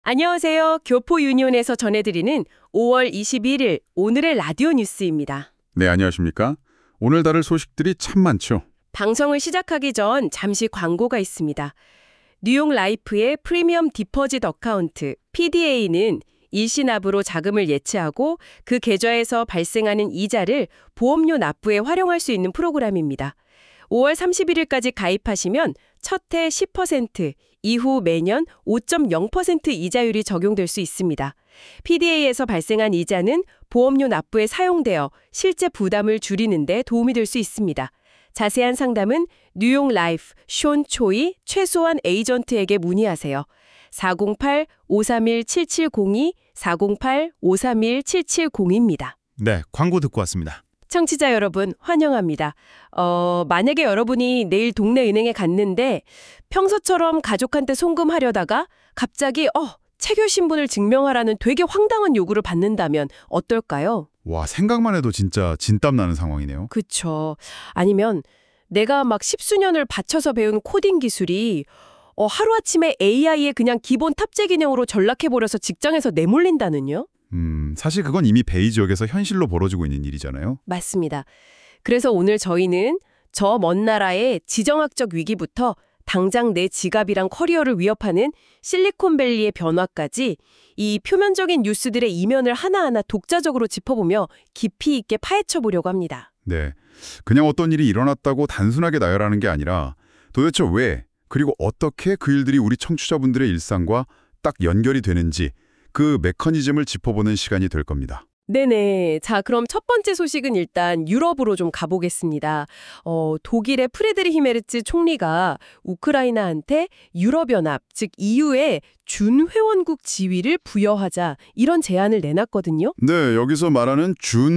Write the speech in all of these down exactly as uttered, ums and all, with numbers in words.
안녕하세요. 교포 유니온에서 전해드리는 오월 이십일일 오늘의 라디오 뉴스입니다. 네, 안녕하십니까? 오늘 다룰 소식들이 참 많죠. 방송을 시작하기 전 잠시 광고가 있습니다. 뉴욕 라이프의 프리미엄 디퍼짓 어카운트 피디에이는 일시납으로 자금을 예치하고 그 계좌에서 발생하는 이자를 보험료 납부에 활용할 수 있는 프로그램입니다. 오월 삼십일일까지 가입하시면 첫 해 십 퍼센트, 이후 매년 오 점 영 퍼센트 이자율이 적용될 수 있습니다. 피디에이에서 발생한 이자는 보험료 납부에 사용되어 실제 부담을 줄이는 데 도움이 될 수 있습니다. 자세한 상담은 뉴욕 라이프 숀 초이 최소한 에이전트에게 문의하세요. 사공팔 오삼일 칠칠공이, 사공팔 오삼일 칠칠공이입니다. 네, 광고 듣고 왔습니다. 청취자 여러분 환영합니다. 어, 만약에 여러분이 내일 동네 은행에 갔는데 평소처럼 가족한테 송금하려다가 갑자기 어, 체결 신분을 증명하라는 되게 황당한 요구를 받는다면 어떨까요? 와, 생각만 해도 진짜 진땀 나는 상황이네요. 그쵸. 아니면 내가 막 십수년을 바쳐서 배운 코딩 기술이 어, 하루아침에 에이아이의 그냥 기본 탑재 기능으로 전락해버려서 직장에서 내몰린다는요? 음, 사실 그건 이미 베이 지역에서 현실로 벌어지고 있는 일이잖아요. 맞습니다. 그래서 오늘 저희는 저 먼 나라의 지정학적 위기부터 당장 내 지갑이랑 커리어를 위협하는 실리콘밸리의 변화까지 이 표면적인 뉴스들의 이면을 하나하나 독자적으로 짚어보며 깊이 있게 파헤쳐보려고 합니다. 네, 그냥 어떤 일이 일어났다고 단순하게 나열하는 게 아니라 도대체 왜, 그리고 어떻게 그 일들이 우리 청취자분들의 일상과 딱 연결이 되는지 그 메커니즘을 짚어보는 시간이 될 겁니다. 네네. 자, 그럼 첫 번째 소식은 일단 유럽으로 좀 가보겠습니다. 어, 독일의 프레드리히 메르츠 총리가 우크라이나한테 유럽연합, 즉 이유의 준회원국 지위를 부여하자 이런 제안을 내놨거든요. 네, 여기서 말하는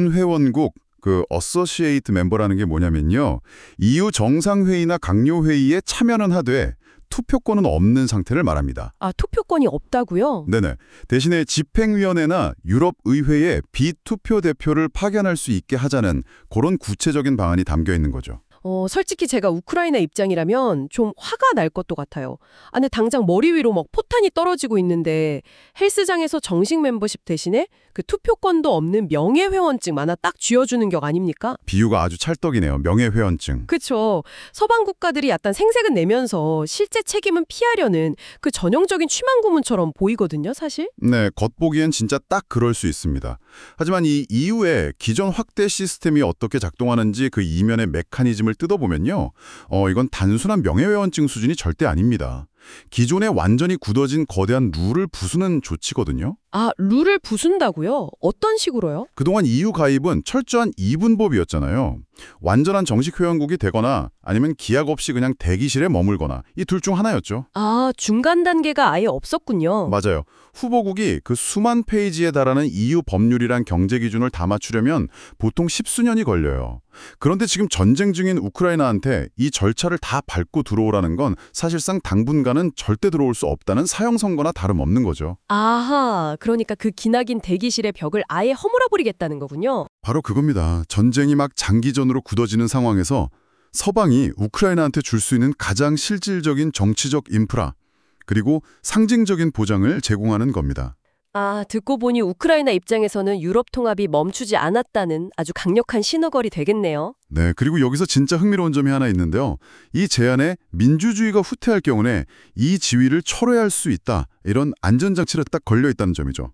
준회원국, 그 어소시에이트 멤버라는 게 뭐냐면요. 이유 정상회의나 강요회의에 참여는 하되 투표권은 없는 상태를 말합니다. 아, 투표권이 없다고요? 네네. 대신에 집행위원회나 유럽의회에 비투표 대표를 파견할 수 있게 하자는 그런 구체적인 방안이 담겨 있는 거죠. 어, 솔직히 제가 우크라이나 입장이라면 좀 화가 날 것도 같아요. 아, 근데 당장 머리 위로 막 포탄이 떨어지고 있는데 헬스장에서 정식 멤버십 대신에 그 투표권도 없는 명예회원증 하나 딱 쥐어주는 격 아닙니까? 비유가 아주 찰떡이네요. 명예회원증. 그쵸. 서방 국가들이 약간 생색은 내면서 실제 책임은 피하려는 그 전형적인 취망구문처럼 보이거든요, 사실. 네, 겉보기엔 진짜 딱 그럴 수 있습니다. 하지만 이 이후에 기존 확대 시스템이 어떻게 작동하는지 그 이면의 메커니즘을 뜯어보면요. 어, 이건 단순한 명예회원증 수준이 절대 아닙니다. 기존에 완전히 굳어진 거대한 룰을 부수는 조치거든요. 아, 룰을 부순다고요? 어떤 식으로요? 그동안 이유 가입은 철저한 이분법이었잖아요. 완전한 정식 회원국이 되거나 아니면 기약 없이 그냥 대기실에 머물거나 이 둘 중 하나였죠. 아, 중간 단계가 아예 없었군요. 맞아요. 후보국이 그 수만 페이지에 달하는 이유 법률이란 경제 기준을 다 맞추려면 보통 십수년이 걸려요. 그런데 지금 전쟁 중인 우크라이나한테 이 절차를 다 밟고 들어오라는 건 사실상 당분간은 절대 들어올 수 없다는 사형 선고나 다름없는 거죠. 아하, 그러니까 그 기나긴 대기실의 벽을 아예 허물어버리겠다는 거군요. 바로 그겁니다. 전쟁이 막 장기전으로 굳어지는 상황에서 서방이 우크라이나한테 줄 수 있는 가장 실질적인 정치적 인프라, 그리고 상징적인 보장을 제공하는 겁니다. 아, 듣고 보니 우크라이나 입장에서는 유럽 통합이 멈추지 않았다는 아주 강력한 신호걸이 되겠네요. 네, 그리고 여기서 진짜 흥미로운 점이 하나 있는데요. 이 제안에 민주주의가 후퇴할 경우에 이 지위를 철회할 수 있다, 이런 안전장치를 딱 걸려있다는 점이죠.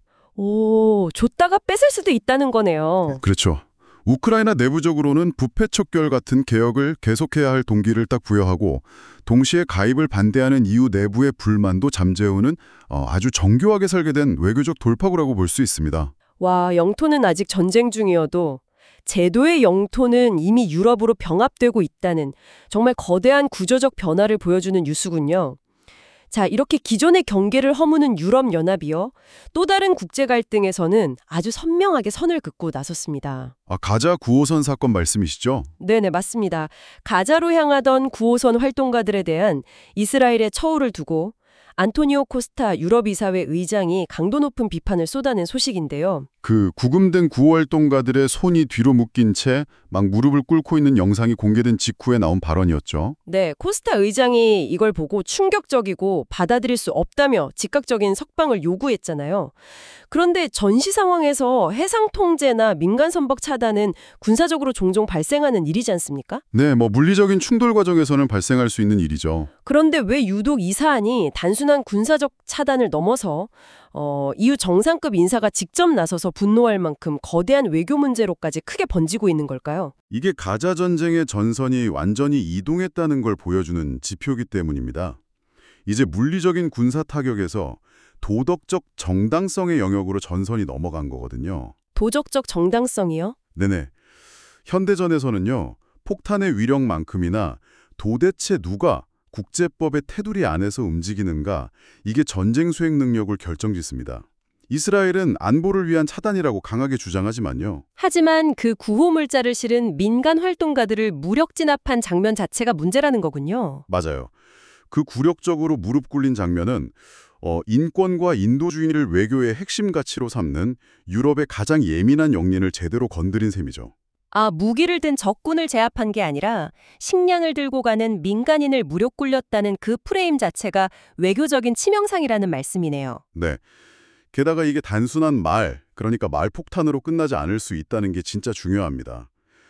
오, 줬다가 뺏을 수도 있다는 거네요. 그렇죠. 우크라이나 내부적으로는 부패 척결 같은 개혁을 계속해야 할 동기를 딱 부여하고 동시에 가입을 반대하는 이유 내부의 불만도 잠재우는 어, 아주 정교하게 설계된 외교적 돌파구라고 볼 수 있습니다. 와, 영토는 아직 전쟁 중이어도 제도의 영토는 이미 유럽으로 병합되고 있다는 정말 거대한 구조적 변화를 보여주는 뉴스군요. 자, 이렇게 기존의 경계를 허무는 유럽연합이요. 또 다른 국제 갈등에서는 아주 선명하게 선을 긋고 나섰습니다. 아, 가자 구호선 사건 말씀이시죠? 네네, 맞습니다. 가자로 향하던 구호선 활동가들에 대한 이스라엘의 처우를 두고 안토니오 코스타 유럽이사회 의장이 강도 높은 비판을 쏟아낸 소식인데요. 그 구금된 구호활동가들의 손이 뒤로 묶인 채 막 무릎을 꿇고 있는 영상이 공개된 직후에 나온 발언이었죠. 네, 코스타 의장이 이걸 보고 충격적이고 받아들일 수 없다며 즉각적인 석방을 요구했잖아요. 그런데 전시 상황에서 해상 통제나 민간 선박 차단은 군사적으로 종종 발생하는 일이지 않습니까? 네, 뭐 물리적인 충돌 과정에서는 발생할 수 있는 일이죠. 그런데 왜 유독 이 사안이 단순한 군사적 차단을 넘어서 어, 이후 정상급 인사가 직접 나서서 분노할 만큼 거대한 외교 문제로까지 크게 번지고 있는 걸까요? 이게 가자 전쟁의 전선이 완전히 이동했다는 걸 보여주는 지표이기 때문입니다. 이제 물리적인 군사 타격에서 도덕적 정당성의 영역으로 전선이 넘어간 거거든요. 도덕적 정당성이요? 네네. 현대전에서는요, 폭탄의 위력만큼이나 도대체 누가 국제법의 테두리 안에서 움직이는가, 이게 전쟁 수행 능력을 결정짓습니다. 이스라엘은 안보를 위한 차단이라고 강하게 주장하지만요. 하지만 그 구호물자를 실은 민간 활동가들을 무력 진압한 장면 자체가 문제라는 거군요. 맞아요. 그 굴욕적으로 무릎 꿇린 장면은 어, 인권과 인도주의를 외교의 핵심 가치로 삼는 유럽의 가장 예민한 영린을 제대로 건드린 셈이죠. 아, 무기를 든 적군을 제압한 게 아니라 식량을 들고 가는 민간인을 무력 굴렸다는 그 프레임 자체가 외교적인 치명상이라는 말씀이네요. 네. 게다가 이게 단순한 말, 그러니까 말폭탄으로 끝나지 않을 수 있다는 게 진짜 중요합니다.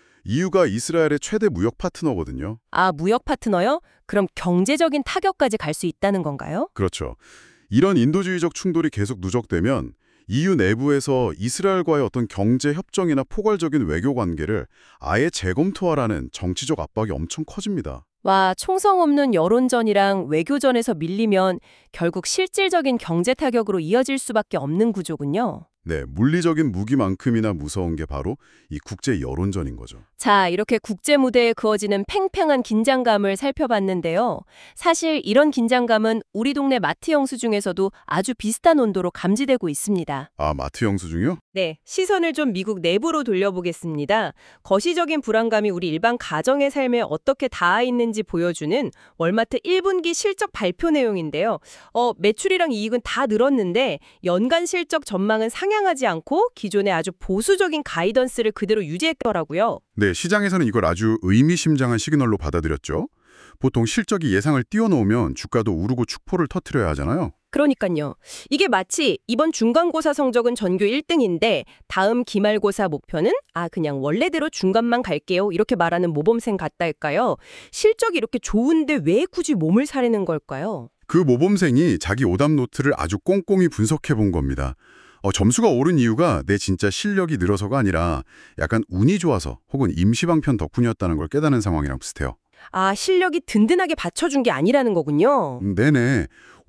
이유가 이스라엘의 최대 무역 파트너거든요. 아, 무역 파트너요? 그럼 경제적인 타격까지 갈 수 있다는 건가요? 그렇죠. 이런 인도주의적 충돌이 계속 누적되면 이유 내부에서 이스라엘과의 어떤 경제 협정이나 포괄적인 외교 관계를 아예 재검토하라는 정치적 압박이 엄청 커집니다. 와, 총성 없는 여론전이랑 외교전에서 밀리면 결국 실질적인 경제 타격으로 이어질 수밖에 없는 구조군요. 네, 물리적인 무기만큼이나 무서운 게 바로 이 국제 여론전인 거죠. 자, 이렇게 국제 무대에 그어지는 팽팽한 긴장감을 살펴봤는데요. 사실 이런 긴장감은 우리 동네 마트 영수 중에서도 아주 비슷한 온도로 감지되고 있습니다. 아, 마트 영수 중이요? 네, 시선을 좀 미국 내부로 돌려보겠습니다. 거시적인 불안감이 우리 일반 가정의 삶에 어떻게 닿아 있는지 보여주는 월마트 일 분기 실적 발표 내용인데요. 어, 매출이랑 이익은 다 늘었는데 연간 실적 전망은 상향하지 않고 기존의 아주 보수적인 가이던스를 그대로 유지했더라고요. 네, 시장에서는 이걸 아주 의미심장한 시그널로 받아들였죠. 보통 실적이 예상을 뛰어넘으면 주가도 오르고 축포를 터뜨려야 하잖아요. 그러니까요. 이게 마치 이번 중간고사 성적은 전교 일 등인데 다음 기말고사 목표는 아 그냥 원래대로 중간만 갈게요. 이렇게 말하는 모범생 같달까요? 실적이 이렇게 좋은데 왜 굳이 몸을 사리는 걸까요? 그 모범생이 자기 오답 노트를 아주 꼼꼼히 분석해 본 겁니다. 어, 점수가 오른 이유가 내 진짜 실력이 늘어서가 아니라 약간 운이 좋아서 혹은 임시방편 덕분이었다는 걸 깨닫는 상황이랑 비슷해요. 아, 실력이 든든하게 받쳐준 게 아니라는 거군요. 음, 네네.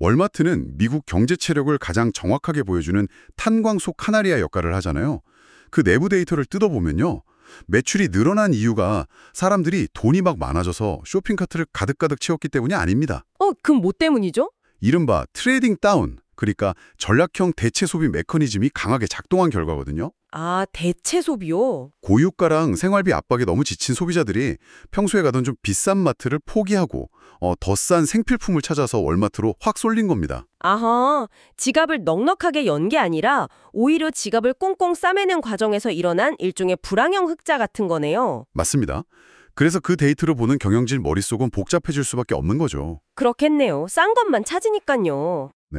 월마트는 미국 경제 체력을 가장 정확하게 보여주는 탄광소 카나리아 역할을 하잖아요. 그 내부 데이터를 뜯어보면요. 매출이 늘어난 이유가 사람들이 돈이 막 많아져서 쇼핑카트를 가득가득 채웠기 때문이 아닙니다. 어, 그럼 뭐 때문이죠? 이른바 트레이딩 다운, 그러니까 전략형 대체 소비 메커니즘이 강하게 작동한 결과거든요. 아, 대체 소비요? 고유가랑 생활비 압박에 너무 지친 소비자들이 평소에 가던 좀 비싼 마트를 포기하고 어, 더 싼 생필품을 찾아서 월마트로 확 쏠린 겁니다. 아하, 지갑을 넉넉하게 연 게 아니라 오히려 지갑을 꽁꽁 싸매는 과정에서 일어난 일종의 불황형 흑자 같은 거네요. 맞습니다. 그래서 그 데이터를 보는 경영진 머릿속은 복잡해질 수밖에 없는 거죠. 그렇겠네요. 싼 것만 찾으니까요. 네.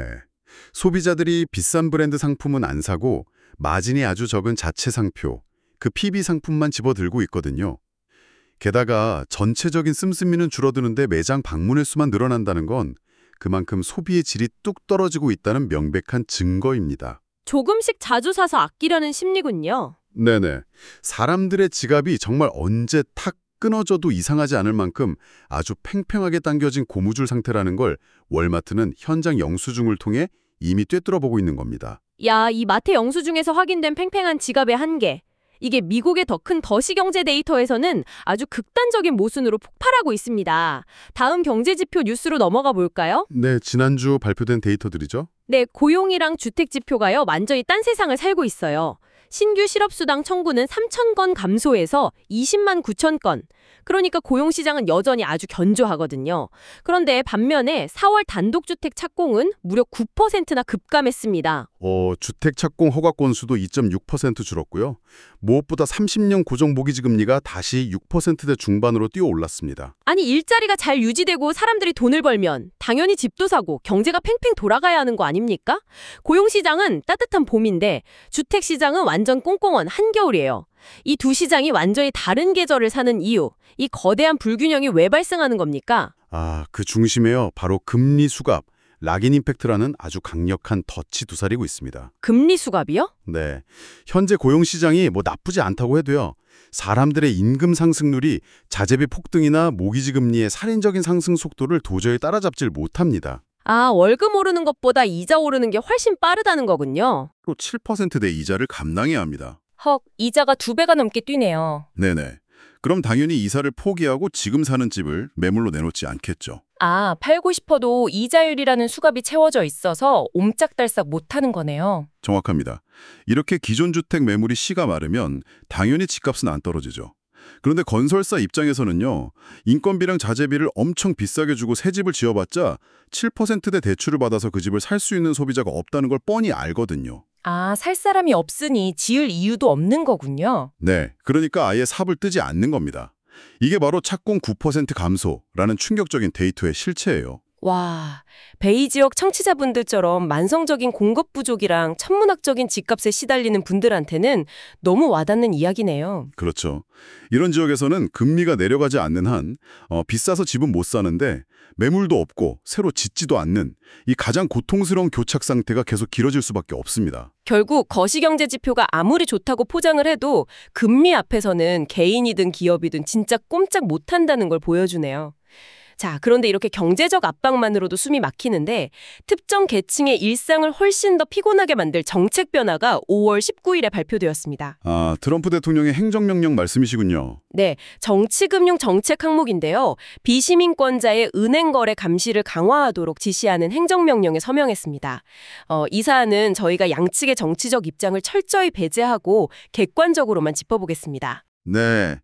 소비자들이 비싼 브랜드 상품은 안 사고 마진이 아주 적은 자체 상표, 그 피비 상품만 집어들고 있거든요. 게다가 전체적인 씀씀이는 줄어드는데 매장 방문의 수만 늘어난다는 건 그만큼 소비의 질이 뚝 떨어지고 있다는 명백한 증거입니다. 조금씩 자주 사서 아끼려는 심리군요. 네네. 사람들의 지갑이 정말 언제 탁 끊어져도 이상하지 않을 만큼 아주 팽팽하게 당겨진 고무줄 상태라는 걸 월마트는 현장 영수증을 통해 이미 꿰뚫어보고 있는 겁니다. 야, 이 마트 영수증에서 확인된 팽팽한 지갑의 한계. 이게 미국의 더 큰 더시경제 데이터에서는 아주 극단적인 모순으로 폭발하고 있습니다. 다음 경제지표 뉴스로 넘어가 볼까요? 네, 지난주 발표된 데이터들이죠. 네, 고용이랑 주택지표가요. 완전히 딴 세상을 살고 있어요. 신규 실업수당 청구는 삼천 건 감소해서 이십만 구천 건. 그러니까 고용시장은 여전히 아주 견조하거든요. 그런데 반면에 사월 단독주택 착공은 무려 구 퍼센트나 급감했습니다. 어, 주택 착공 허가 건수도 이 점 육 퍼센트 줄었고요. 무엇보다 삼십 년 고정 모기지 금리가 다시 육 퍼센트대 중반으로 뛰어 올랐습니다. 아니 일자리가 잘 유지되고 사람들이 돈을 벌면 당연히 집도 사고 경제가 팽팽 돌아가야 하는 거 아닙니까? 고용시장은 따뜻한 봄인데 주택시장은 완전 꽁꽁한 한겨울이에요. 이 두 시장이 완전히 다른 계절을 사는 이유, 이 거대한 불균형이 왜 발생하는 겁니까? 아, 그 중심에요. 바로 금리 수갑, 락인 임팩트라는 아주 강력한 덫이 두사리고 있습니다. 금리 수갑이요? 네, 현재 고용시장이 뭐 나쁘지 않다고 해도요. 사람들의 임금 상승률이 자재비 폭등이나 모기지 금리의 살인적인 상승 속도를 도저히 따라잡질 못합니다. 아, 월급 오르는 것보다 이자 오르는 게 훨씬 빠르다는 거군요. 또 칠 퍼센트대 이자를 감당해야 합니다. 헉, 이자가 두 배가 넘게 뛰네요. 네네. 그럼 당연히 이사를 포기하고 지금 사는 집을 매물로 내놓지 않겠죠. 아, 팔고 싶어도 이자율이라는 수갑이 채워져 있어서 옴짝달싹 못하는 거네요. 정확합니다. 이렇게 기존 주택 매물이 씨가 마르면 당연히 집값은 안 떨어지죠. 그런데 건설사 입장에서는요. 인건비랑 자재비를 엄청 비싸게 주고 새 집을 지어봤자 칠 퍼센트대 대출을 받아서 그 집을 살 수 있는 소비자가 없다는 걸 뻔히 알거든요. 아, 살 사람이 없으니 지을 이유도 없는 거군요. 네, 그러니까 아예 삽을 뜨지 않는 겁니다. 이게 바로 착공 구 퍼센트 감소라는 충격적인 데이터의 실체예요. 와, 베이 지역 청취자분들처럼 만성적인 공급 부족이랑 천문학적인 집값에 시달리는 분들한테는 너무 와닿는 이야기네요. 그렇죠. 이런 지역에서는 금리가 내려가지 않는 한 어, 비싸서 집은 못 사는데 매물도 없고 새로 짓지도 않는 이 가장 고통스러운 교착 상태가 계속 길어질 수밖에 없습니다. 결국 거시경제 지표가 아무리 좋다고 포장을 해도 금리 앞에서는 개인이든 기업이든 진짜 꼼짝 못한다는 걸 보여주네요. 자, 그런데 이렇게 경제적 압박만으로도 숨이 막히는데 특정 계층의 일상을 훨씬 더 피곤하게 만들 정책 변화가 오월 십구일에 발표되었습니다. 아, 트럼프 대통령의 행정명령 말씀이시군요. 네, 정치금융 정책 항목인데요. 비시민권자의 은행 거래 감시를 강화하도록 지시하는 행정명령에 서명했습니다. 어, 이 사안은 저희가 양측의 정치적 입장을 철저히 배제하고 객관적으로만 짚어보겠습니다. 네,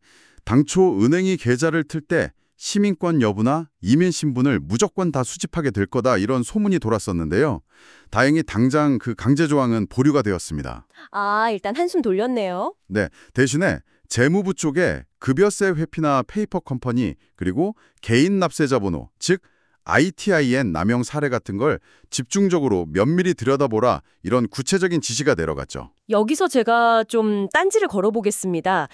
당초 은행이 계좌를 틀 때 시민권 여부나 이민 신분을 무조건 다 수집하게 될 거다 이런 소문이 돌았었는데요. 다행히 당장 그 강제 조항은 보류가 되었습니다. 아, 일단 한숨 돌렸네요. 네, 대신에 재무부 쪽에 급여세 회피나 페이퍼 컴퍼니 그리고 개인 납세자 번호, 즉 아이티아이엔 남용 사례 같은 걸 집중적으로 면밀히 들여다보라 이런 구체적인 지시가 내려갔죠. 여기서 제가 좀 딴지를 걸어보겠습니다.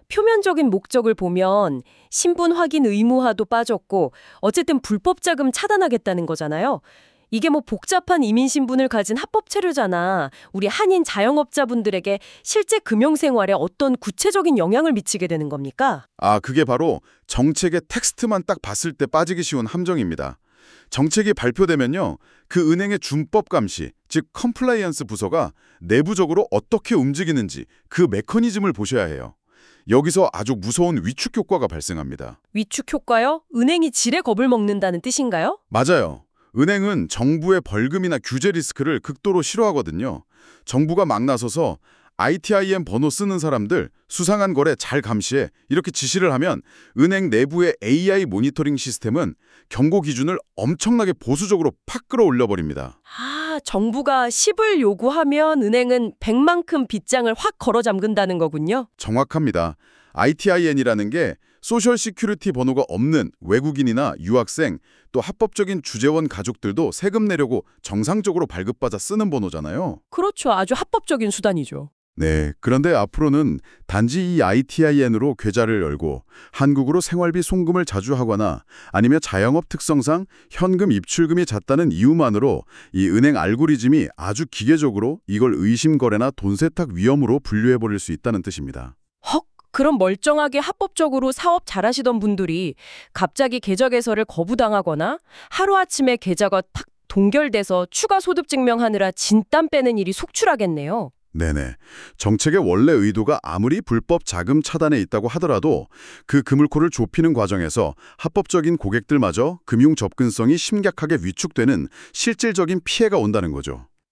표면적인 목적을 보면 신분 확인 의무화도 빠졌고 어쨌든 불법 자금 차단하겠다는 거잖아요. 이게 뭐 복잡한 이민 신분을 가진 합법 체류자나 우리 한인 자영업자분들에게 실제 금융 생활에 어떤 구체적인 영향을 미치게 되는 겁니까? 아, 그게 바로 정책의 텍스트만 딱 봤을 때 빠지기 쉬운 함정입니다. 정책이 발표되면요. 그 은행의 준법 감시, 즉 컴플라이언스 부서가 내부적으로 어떻게 움직이는지 그 메커니즘을 보셔야 해요. 여기서 아주 무서운 위축 효과가 발생합니다. 위축 효과요? 은행이 지레 겁을 먹는다는 뜻인가요? 맞아요. 은행은 정부의 벌금이나 규제 리스크를 극도로 싫어하거든요. 정부가 막 나서서 아이티아이엔 번호 쓰는 사람들 수상한 거래 잘 감시해 이렇게 지시를 하면 은행 내부의 에이아이 모니터링 시스템은 경고 기준을 엄청나게 보수적으로 팍 끌어올려 버립니다. 아, 정부가 십을 요구하면 은행은 백만큼 빗장을 확 걸어 잠근다는 거군요. 정확합니다. 아이티아이엔이라는 게 소셜 시큐리티 번호가 없는 외국인이나 유학생 또 합법적인 주재원 가족들도 세금 내려고 정상적으로 발급받아 쓰는 번호잖아요. 그렇죠. 아주 합법적인 수단이죠. 네, 그런데 앞으로는 단지 이 아이티아이엔으로 계좌를 열고 한국으로 생활비 송금을 자주 하거나 아니면 자영업 특성상 현금 입출금이 잦다는 이유만으로 이 은행 알고리즘이 아주 기계적으로 이걸 의심 거래나 돈 세탁 위험으로 분류해버릴 수 있다는 뜻입니다. 헉, 그럼 멀쩡하게 합법적으로 사업 잘하시던 분들이 갑자기 계좌 개설을 거부당하거나 하루아침에 계좌가 탁 동결돼서 추가 소득 증명하느라 진땀 빼는 일이 속출하겠네요. 네네. 정책의 원래 의도가 아무리 불법 자금 차단에 있다고 하더라도 그 그물코를 좁히는 과정에서 합법적인 고객들마저 금융 접근성이 심각하게 위축되는 실질적인 피해가 온다는 거죠.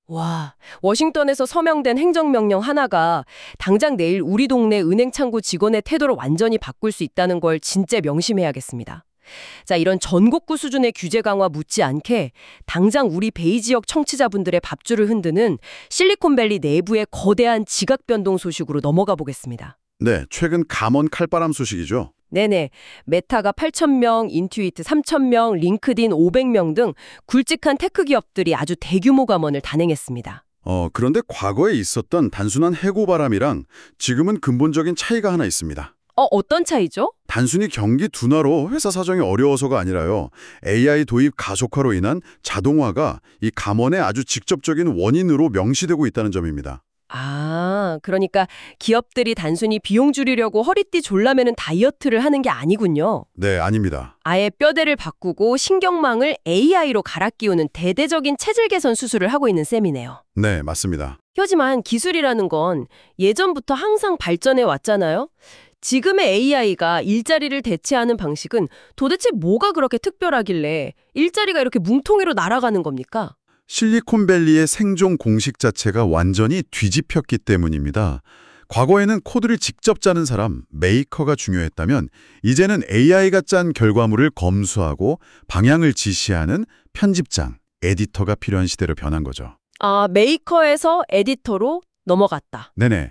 와, 워싱턴에서 서명된 행정명령 하나가 당장 내일 우리 동네 은행 창구 직원의 태도를 완전히 바꿀 수 있다는 걸 진짜 명심해야겠습니다. 자, 이런 전국구 수준의 규제 강화 묻지않게 당장 우리 베이 지역 청취자분들의 밥줄을 흔드는 실리콘밸리 내부의 거대한 지각 변동 소식으로 넘어가 보겠습니다. 네, 최근 감원 칼바람 소식이죠. 네네. 메타가 팔천 명, 인투이트 삼천 명, 링크드인 오백 명 등 굵직한 테크 기업들이 아주 대규모 감원을 단행했습니다. 어, 그런데 과거에 있었던 단순한 해고바람이랑 지금은 근본적인 차이가 하나 있습니다. 어, 어떤 차이죠? 단순히 경기 둔화로 회사 사정이 어려워서가 아니라요. 에이아이 도입 가속화로 인한 자동화가 이 감원의 아주 직접적인 원인으로 명시되고 있다는 점입니다. 아, 그러니까 기업들이 단순히 비용 줄이려고 허리띠 졸라매는 다이어트를 하는 게 아니군요. 네, 아닙니다. 아예 뼈대를 바꾸고 신경망을 에이아이로 갈아 끼우는 대대적인 체질 개선 수술을 하고 있는 셈이네요. 네, 맞습니다. 하지만 기술이라는 건 예전부터 항상 발전해 왔잖아요. 지금의 에이아이가 일자리를 대체하는 방식은 도대체 뭐가 그렇게 특별하길래 일자리가 이렇게 뭉텅이로 날아가는 겁니까? 실리콘밸리의 생존 공식 자체가 완전히 뒤집혔기 때문입니다. 과거에는 코드를 직접 짜는 사람, 메이커가 중요했다면 이제는 에이아이가 짠 결과물을 검수하고 방향을 지시하는 편집장, 에디터가 필요한 시대로 변한 거죠. 아, 메이커에서 에디터로 넘어갔다. 네네.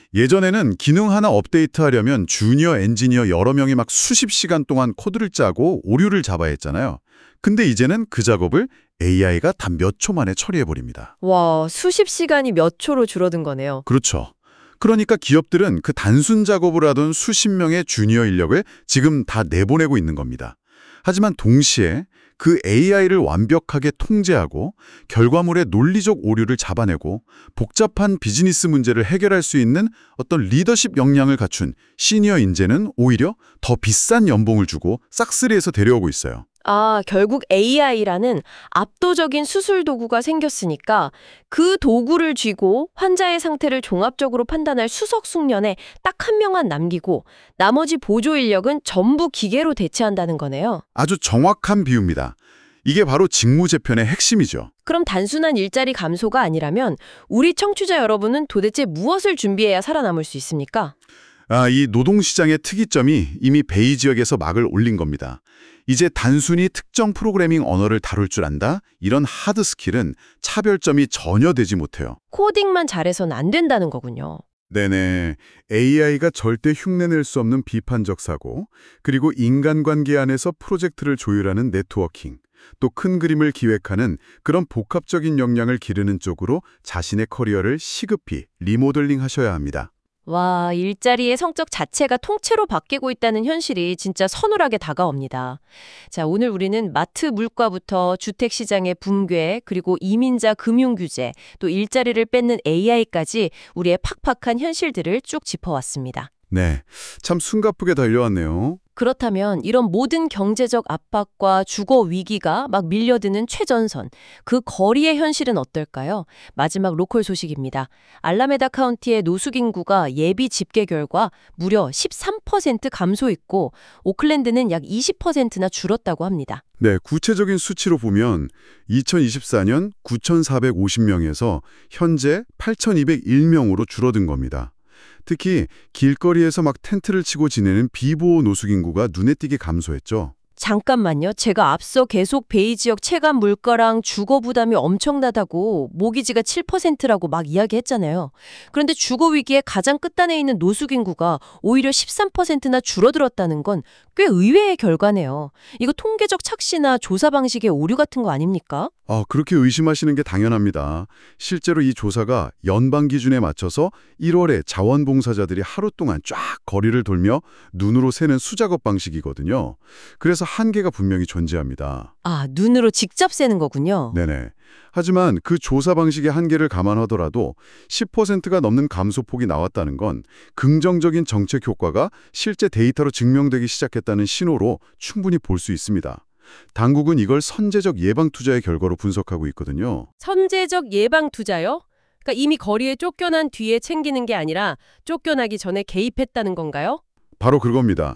예전에는 기능 하나 업데이트하려면 주니어 엔지니어 여러 명이 막 수십 시간 동안 코드를 짜고 오류를 잡아야 했잖아요. 근데 이제는 그 작업을 에이아이가 단 몇 초 만에 처리해버립니다. 와, 수십 시간이 몇 초로 줄어든 거네요. 그렇죠. 그러니까 기업들은 그 단순 작업을 하던 수십 명의 주니어 인력을 지금 다 내보내고 있는 겁니다. 하지만 동시에 그 에이아이를 완벽하게 통제하고 결과물의 논리적 오류를 잡아내고 복잡한 비즈니스 문제를 해결할 수 있는 어떤 리더십 역량을 갖춘 시니어 인재는 오히려 더 비싼 연봉을 주고 싹쓸이해서 데려오고 있어요. 아, 결국 에이아이라는 압도적인 수술 도구가 생겼으니까 그 도구를 쥐고 환자의 상태를 종합적으로 판단할 수석 숙련에 딱 한 명만 남기고 나머지 보조 인력은 전부 기계로 대체한다는 거네요. 아주 정확한 비유입니다. 이게 바로 직무재편의 핵심이죠. 그럼 단순한 일자리 감소가 아니라면 우리 청취자 여러분은 도대체 무엇을 준비해야 살아남을 수 있습니까? 아, 이 노동시장의 특이점이 이미 베이 지역에서 막을 올린 겁니다. 이제 단순히 특정 프로그래밍 언어를 다룰 줄 안다? 이런 하드 스킬은 차별점이 전혀 되지 못해요. 코딩만 잘해서는 안 된다는 거군요. 네네. 에이아이가 절대 흉내낼 수 없는 비판적 사고, 그리고 인간관계 안에서 프로젝트를 조율하는 네트워킹, 또 큰 그림을 기획하는 그런 복합적인 역량을 기르는 쪽으로 자신의 커리어를 시급히 리모델링 하셔야 합니다. 와, 일자리의 성적 자체가 통째로 바뀌고 있다는 현실이 진짜 서늘하게 다가옵니다. 자, 오늘 우리는 마트 물가부터 주택시장의 붕괴, 그리고 이민자 금융규제, 또 일자리를 뺏는 에이아이까지 우리의 팍팍한 현실들을 쭉 짚어왔습니다. 네, 참 숨가쁘게 달려왔네요. 그렇다면 이런 모든 경제적 압박과 주거 위기가 막 밀려드는 최전선, 그 거리의 현실은 어떨까요? 마지막 로컬 소식입니다. 알라메다 카운티의 노숙 인구가 예비 집계 결과 무려 십삼 퍼센트 감소했고 오클랜드는 약 이십 퍼센트나 줄었다고 합니다. 네, 구체적인 수치로 보면 이천이십사 년 구천사백오십 명에서 현재 팔천이백일 명으로 줄어든 겁니다. 특히 길거리에서 막 텐트를 치고 지내는 비보호 노숙 인구가 눈에 띄게 감소했죠. 잠깐만요. 제가 앞서 계속 베이 지역 체감 물가랑 주거 부담이 엄청나다고 모기지가 칠 퍼센트라고 막 이야기했잖아요. 그런데 주거 위기의 가장 끝단에 있는 노숙 인구가 오히려 십삼 퍼센트나 줄어들었다는 건 꽤 의외의 결과네요. 이거 통계적 착시나 조사 방식의 오류 같은 거 아닙니까? 아, 그렇게 의심하시는 게 당연합니다. 실제로 이 조사가 연방 기준에 맞춰서 일월에 자원봉사자들이 하루 동안 쫙 거리를 돌며 눈으로 세는 수작업 방식이거든요. 그래서 한계가 분명히 존재합니다. 아, 눈으로 직접 세는 거군요. 네네. 하지만 그 조사 방식의 한계를 감안하더라도 십 퍼센트가 넘는 감소폭이 나왔다는 건 긍정적인 정책 효과가 실제 데이터로 증명되기 시작했다는 신호로 충분히 볼 수 있습니다. 당국은 이걸 선제적 예방 투자의 결과로 분석하고 있거든요. 선제적 예방 투자요? 그러니까 이미 거리에 쫓겨난 뒤에 챙기는 게 아니라 쫓겨나기 전에 개입했다는 건가요? 바로 그겁니다.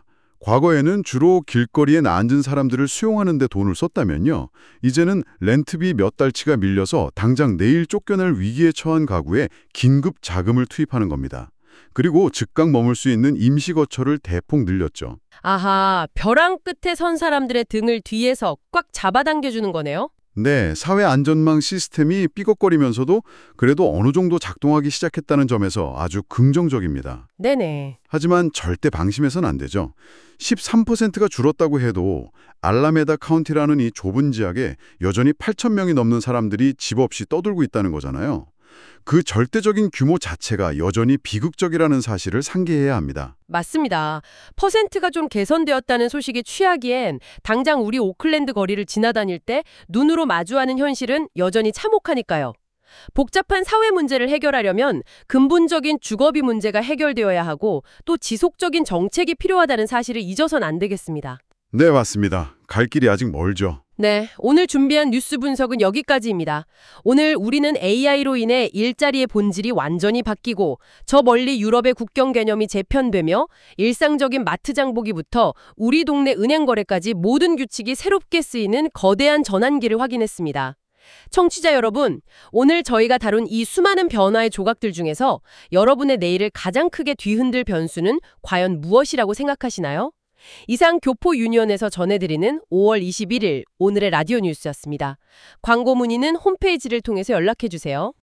과거에는 주로 길거리에 앉은 사람들을 수용하는 데 돈을 썼다면요. 이제는 렌트비 몇 달치가 밀려서 당장 내일 쫓겨날 위기에 처한 가구에 긴급 자금을 투입하는 겁니다. 그리고 즉각 머물 수 있는 임시거처를 대폭 늘렸죠. 아하, 벼랑 끝에 선 사람들의 등을 뒤에서 꽉 잡아당겨주는 거네요. 네, 사회 안전망 시스템이 삐걱거리면서도 그래도 어느 정도 작동하기 시작했다는 점에서 아주 긍정적입니다. 네네. 하지만 절대 방심해서는 안 되죠. 십삼 퍼센트가 줄었다고 해도 알라메다 카운티라는 이 좁은 지역에 여전히 팔천 명이 넘는 사람들이 집 없이 떠들고 있다는 거잖아요. 그 절대적인 규모 자체가 여전히 비극적이라는 사실을 상기해야 합니다. 맞습니다. 퍼센트가 좀 개선되었다는 소식에 취하기엔 당장 우리 오클랜드 거리를 지나다닐 때 눈으로 마주하는 현실은 여전히 참혹하니까요. 복잡한 사회 문제를 해결하려면 근본적인 주거비 문제가 해결되어야 하고 또 지속적인 정책이 필요하다는 사실을 잊어선 안 되겠습니다. 네, 맞습니다. 갈 길이 아직 멀죠. 네, 오늘 준비한 뉴스 분석은 여기까지입니다. 오늘 우리는 에이아이로 인해 일자리의 본질이 완전히 바뀌고 저 멀리 유럽의 국경 개념이 재편되며 일상적인 마트 장보기부터 우리 동네 은행 거래까지 모든 규칙이 새롭게 쓰이는 거대한 전환기를 확인했습니다. 청취자 여러분, 오늘 저희가 다룬 이 수많은 변화의 조각들 중에서 여러분의 내일을 가장 크게 뒤흔들 변수는 과연 무엇이라고 생각하시나요? 이상 교포 유니온에서 전해드리는 오월 이십일일 오늘의 라디오 뉴스였습니다. 광고 문의는 홈페이지를 통해서 연락해주세요.